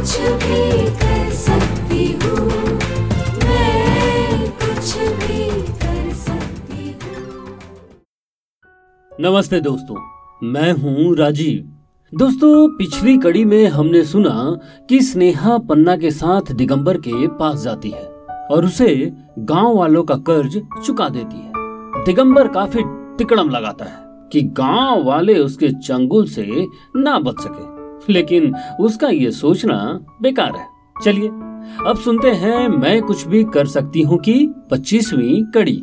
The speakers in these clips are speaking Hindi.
कुछ भी कर सकती हूँ, मैं कुछ भी कर सकती हूँ। नमस्ते दोस्तों, मैं हूँ राजीव। दोस्तों, पिछली कड़ी में हमने सुना कि स्नेहा पन्ना के साथ दिगंबर के पास जाती है और उसे गांव वालों का कर्ज चुका देती है। दिगंबर काफी तिकड़म लगाता है कि गांव वाले उसके चंगुल से ना बच सके, लेकिन उसका ये सोचना बेकार है। चलिए अब सुनते हैं मैं कुछ भी कर सकती हूँ की 25वीं कड़ी।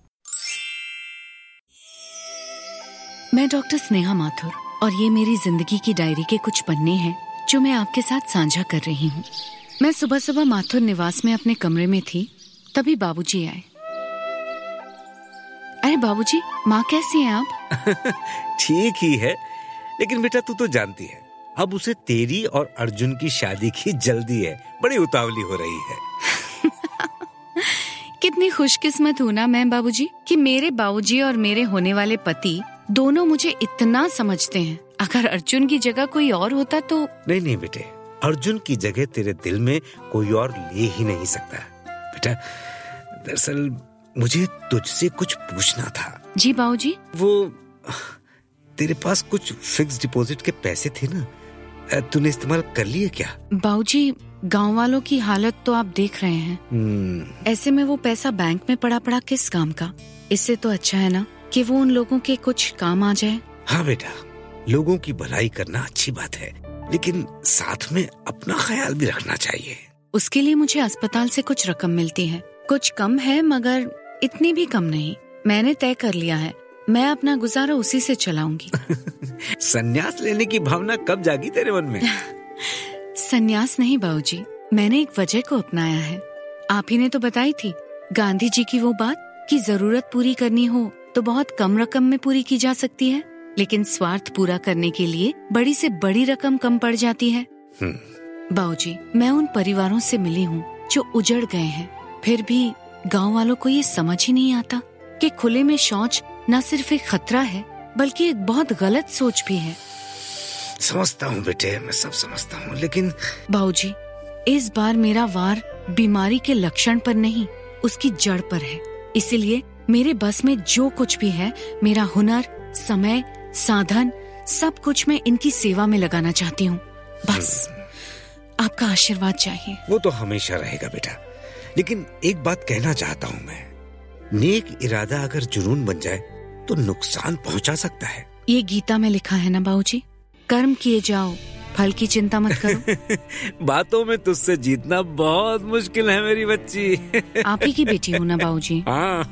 मैं डॉक्टर स्नेहा माथुर और ये मेरी जिंदगी की डायरी के कुछ पन्ने हैं जो मैं आपके साथ साझा कर रही हूँ। मैं सुबह सुबह माथुर निवास में अपने कमरे में थी, तभी बाबूजी आए। अरे बाबूजी, माँ कैसी हैं आप? ठीक ही है, लेकिन बेटा तू तो जानती है अब उसे तेरी और अर्जुन की शादी की जल्दी है, बड़ी उतावली हो रही है। कितनी खुशकिस्मत हूँ ना मैं बाबूजी कि मेरे बाबूजी और मेरे होने वाले पति दोनों मुझे इतना समझते हैं। अगर अर्जुन की जगह कोई और होता तो। नहीं बेटे, अर्जुन की जगह तेरे दिल में कोई और ले ही नहीं सकता। बेटा दरअसल मुझे तुझसे कुछ पूछना था। जी बाबूजी। वो तेरे पास कुछ फिक्स डिपॉजिट के पैसे थे ना, तूने इस्तेमाल कर लिए क्या? बाबूजी, गांव वालों की हालत तो आप देख रहे हैं। ऐसे में वो पैसा बैंक में पड़ा किस काम का? इससे तो अच्छा है ना कि वो उन लोगों के कुछ काम आ जाए। हाँ बेटा, लोगों की भलाई करना अच्छी बात है, लेकिन साथ में अपना ख्याल भी रखना चाहिए। उसके लिए मुझे अस्पताल से कुछ रकम मिलती है, कुछ कम है मगर इतनी भी कम नहीं। मैंने तय कर लिया है, मैं अपना गुजारा उसी से चलाऊंगी। संन्यास लेने की भावना कब जागी तेरे मन में? संन्यास नहीं बाबूजी, मैंने एक वजह को अपनाया है। आप ही ने तो बताई थी गांधी जी की वो बात कि जरूरत पूरी करनी हो तो बहुत कम रकम में पूरी की जा सकती है, लेकिन स्वार्थ पूरा करने के लिए बड़ी से बड़ी रकम कम पड़ जाती है। बाबूजी, मैं उन परिवारों से मिली हूँ जो उजड़ गए हैं, फिर भी गांव वालों को ये समझ ही नहीं आता कि खुले में शौच न सिर्फ एक खतरा है बल्कि एक बहुत गलत सोच भी है। समझता हूँ बेटे, मैं सब समझता हूँ, लेकिन बाबूजी, इस बार मेरा वार बीमारी के लक्षण पर नहीं, उसकी जड़ पर है। इसीलिए मेरे बस में जो कुछ भी है, मेरा हुनर, समय, साधन, सब कुछ मैं इनकी सेवा में लगाना चाहती हूँ। बस आपका आशीर्वाद चाहिए। वो तो हमेशा रहेगा बेटा, लेकिन एक बात कहना चाहता हूँ मैं, नेक इरादा अगर जुनून बन जाए तो नुकसान पहुँचा सकता है। ये गीता में लिखा है ना बाबूजी, कर्म किए जाओ, फल की चिंता मत करो। बातों में तुझसे जीतना बहुत मुश्किल है मेरी बच्ची। आप ही की बेटी हूँ ना बाबूजी। हाँ।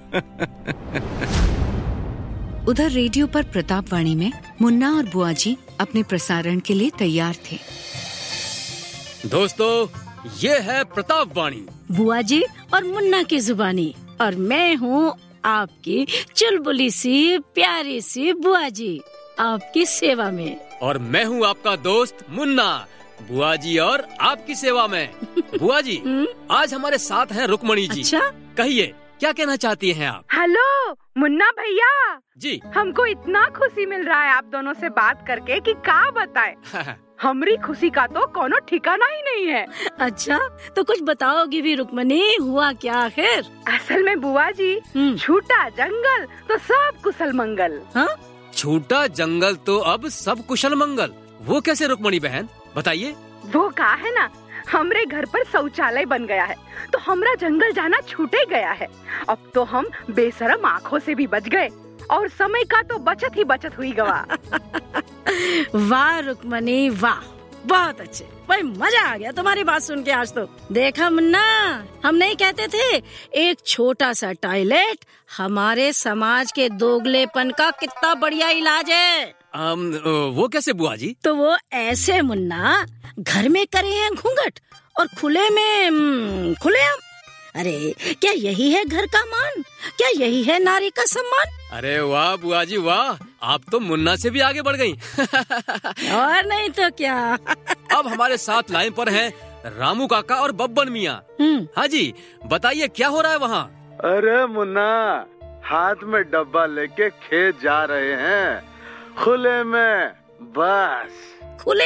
उधर रेडियो पर प्रतापवाणी में मुन्ना और बुआजी अपने प्रसारण के लिए तैयार थे। दोस्तों, ये है प्रतापवाणी, बुआजी और मुन्ना की जुबानी, और मैं हूँ आपकी चुलबुली सी प्यारी सी बुआजी, आपकी सेवा में। और मैं हूँ आपका दोस्त मुन्ना, बुआजी और आपकी सेवा में। बुआजी, आज हमारे साथ हैं रुक्मणी जी। अच्छा? कहिए, क्या कहना चाहती हैं आप? हेलो मुन्ना भैया जी। हमको इतना खुशी मिल रहा है आप दोनों से बात करके कि क्या बताएं। हमारी खुशी का तो कोनो ठिकाना ही नहीं है। अच्छा, तो कुछ बताओगी भी रुक्मणी, हुआ क्या आखिर? असल में बुआ जी, छूटा जंगल तो सब कुशल मंगल। हाँ? छूटा जंगल तो अब सब कुशल मंगल, वो कैसे रुक्मणी बहन, बताइए। वो कहा है ना, हमरे घर पर शौचालय बन गया है तो हमरा जंगल जाना छूटे गया है। अब तो हम बेशरम आँखों से भी बच गए और समय का तो बचत ही बचत हुई गवा। वाह रुक्मणी वाह, बहुत अच्छे, भाई मजा आ गया तुम्हारी बात सुन के आज तो। देखा मुन्ना, हम नहीं कहते थे एक छोटा सा टॉयलेट हमारे समाज के दोगलेपन का कितना बढ़िया इलाज है। वो कैसे बुआ जी? तो वो ऐसे मुन्ना, घर में करे हैं घूंघट और खुले में खुलेआम। अरे क्या यही है घर का मान? क्या यही है नारी का सम्मान? अरे वाह बुआ जी वाह, आप तो मुन्ना से भी आगे बढ़ गई। और नहीं तो क्या। अब हमारे साथ लाइन पर हैं रामू काका और बब्बन मियाँ। हाँ जी, बताइए क्या हो रहा है वहाँ? अरे मुन्ना, हाथ में डब्बा लेके खेत जा रहे हैं, खुले में बस। खुले में?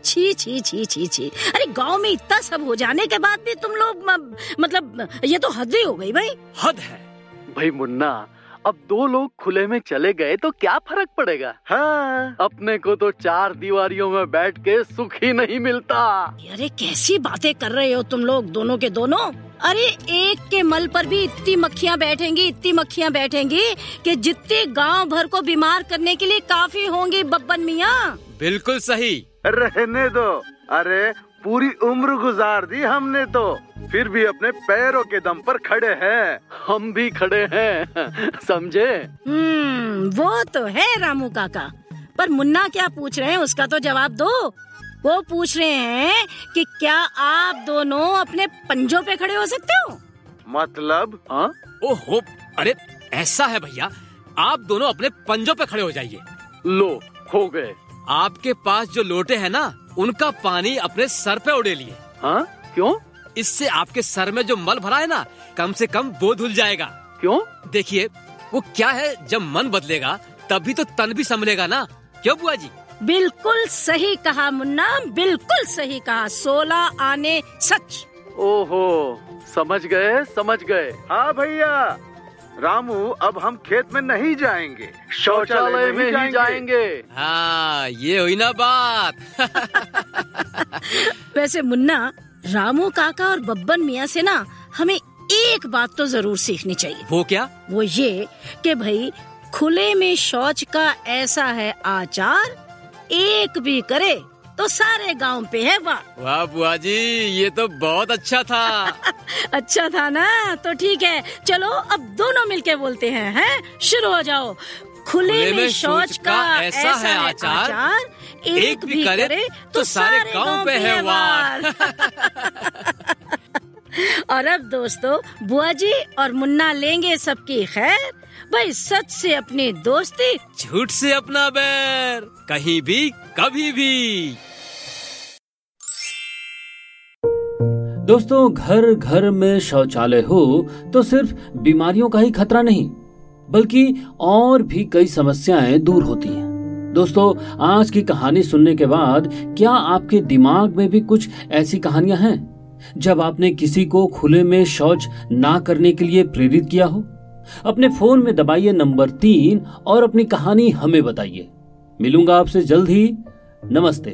छी छी छी छी छी। अरे गांव में इतना सब हो जाने के बाद भी तुम लोग मतलब ये तो हद ही हो गई भाई। हद है भाई मुन्ना, अब 2 लोग खुले में चले गए तो क्या फर्क पड़ेगा? हाँ, अपने को तो 4 दीवारियों में बैठ के सुख ही नहीं मिलता। अरे कैसी बातें कर रहे हो तुम लोग दोनों के दोनों। अरे एक के मल पर भी इतनी मक्खियाँ बैठेंगी कि जितने गांव भर को बीमार करने के लिए काफी होंगी बब्बन मियाँ। बिल्कुल सही। रहने दो, अरे पूरी उम्र गुजार दी हमने तो, फिर भी अपने पैरों के दम पर खड़े हैं। हम भी खड़े हैं, समझे? वो तो है रामू काका, पर मुन्ना क्या पूछ रहे हैं उसका तो जवाब दो। वो पूछ रहे हैं कि क्या आप दोनों अपने पंजों पे खड़े हो सकते हो? मतलब? हाँ? ओहो, अरे ऐसा है भैया, आप दोनों अपने पंजों पे खड़े हो जाइए। लो, हो गए। आपके पास जो लोटे हैं ना, उनका पानी अपने सर पे उड़ेलिए। हाँ? क्यों? इससे आपके सर में जो मल भरा है ना, कम से कम वो धुल जाएगा। क्यों? देखिए, वो क्या है, जब मन बदलेगा तभी तो तन भी संभलेगा ना, क्यों बुआ जी? बिल्कुल सही कहा मुन्ना, बिल्कुल सही कहा। 16 आने सच। ओहो, समझ गए। हाँ भैया, रामू, अब हम खेत में नहीं जाएंगे, शौचालय में ही जाएंगे। हाँ, ये हुई ना बात। वैसे मुन्ना, रामू काका और बब्बन मियाँ से ना हमें एक बात तो जरूर सीखनी चाहिए। वो क्या? वो ये कि भाई खुले में शौच का ऐसा है आचार, एक भी करे तो सारे गांव पे है वाह। वाह बुआ जी, ये तो बहुत अच्छा था। अच्छा था ना? तो ठीक है, चलो अब दोनों मिलके बोलते हैं, शुरू हो जाओ। खुले में शौच का ऐसा है आचार, एक भी करे तो सारे गांव पे है वार। और अब दोस्तों, बुआ जी और मुन्ना लेंगे सबकी खैर। भाई सच से अपनी दोस्ती, झूठ से अपना बैर, कहीं भी कभी भी। दोस्तों, घर घर में शौचालय हो तो सिर्फ बीमारियों का ही खतरा नहीं, बल्कि और भी कई समस्याएं दूर होती हैं। दोस्तों, आज की कहानी सुनने के बाद क्या आपके दिमाग में भी कुछ ऐसी कहानियां हैं जब आपने किसी को खुले में शौच ना करने के लिए प्रेरित किया हो? अपने फोन में दबाइए नंबर 3 और अपनी कहानी हमें बताइए। मिलूंगा आपसे जल्द ही। नमस्ते।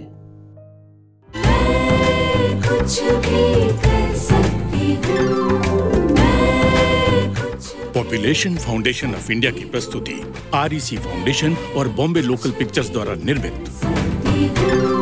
मैं कुछ भी कर सकती हूँ, मैं कुछ। पॉपुलेशन फाउंडेशन ऑफ इंडिया की प्रस्तुति REC फाउंडेशन और बॉम्बे लोकल पिक्चर्स द्वारा निर्मित।